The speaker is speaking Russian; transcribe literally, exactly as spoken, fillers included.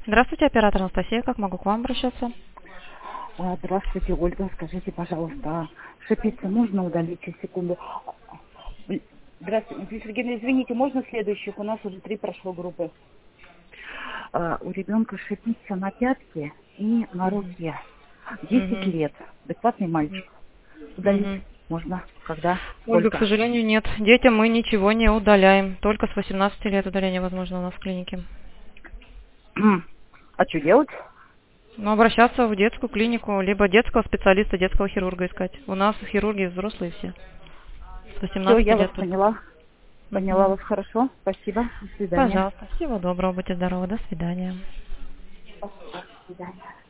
Здравствуйте, оператор Анастасия. Как могу к вам обращаться? А, Здравствуйте, Ольга. Скажите, пожалуйста, а шипицу можно удалить через секунду? Бл- Здравствуйте, Сергей, извините, можно следующих? У нас уже три прошло группы. А, у ребенка шипица на пятке и на руке. Десять Мгм. лет. Адекватный мальчик. Удалить Мгм. можно? Когда? Ольга, к Сколько? сожалению, нет. Детям мы ничего не удаляем. Только с восемнадцати лет удаление возможно у нас в клинике. А что делать? Но обращаться в детскую клинику, либо детского специалиста, детского хирурга искать. У нас хирурги взрослые все. С Все, восемнадцати я вас лет только. поняла. Поняла Мгм. вас хорошо. Спасибо. До свидания. Пожалуйста. Всего доброго. Будьте здоровы. До свидания. Спасибо. До свидания.